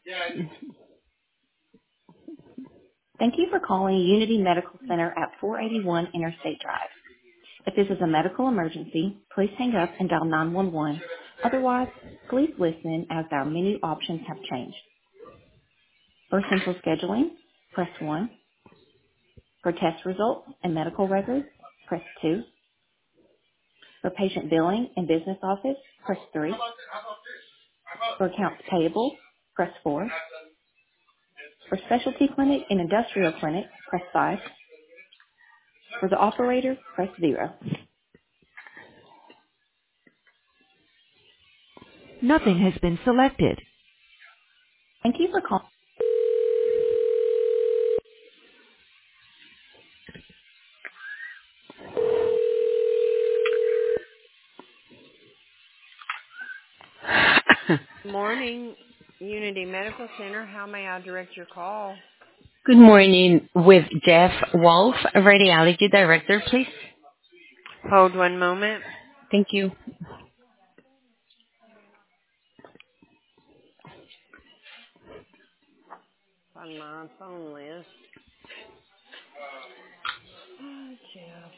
Thank you for calling Unity Medical Center at 481 Interstate Drive. If this is a medical emergency, please hang up and dial 911. Otherwise, please listen as our menu options have changed. For central scheduling, press 1. For test results and medical records, press 2. For patient billing and business office, press 3. For accounts payable, press 4. For specialty clinic and industrial clinic, press 5. For the operator, press 0. Nothing has been selected. Thank you for calling. Morning, Unity Medical Center. How may I direct your call? Good morning. With Jeff Wolf, Radiology Director, please. Hold one moment. Thank you. On my phone list. Oh, Jeff.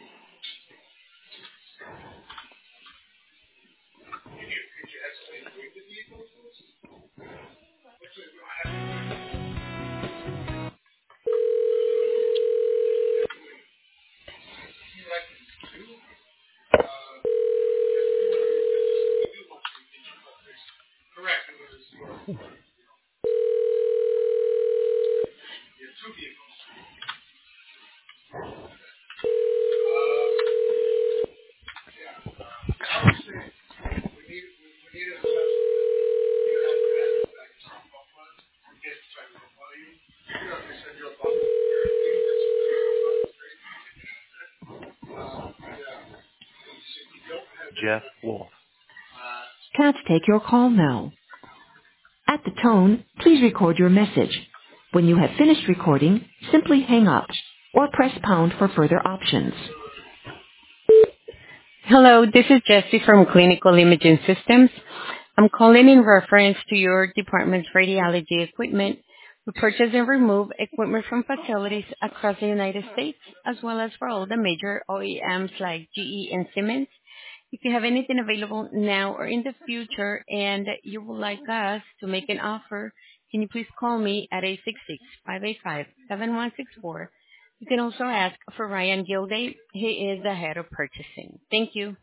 Jeff Wolf. Can't take your call now. At the tone, please record your message. When you have finished recording, simply hang up or press pound for further options. Hello, this is Jessie from Clinical Imaging Systems. I'm calling in reference to your department's radiology equipment. We purchase and remove equipment from facilities across the United States, as well as for all the major OEMs like GE and Siemens. If you have anything available now or in the future and you would like us to make an offer, can you please call me at 866-585-7164. You can also ask for Ryan Gilday. He is the head of purchasing. Thank you.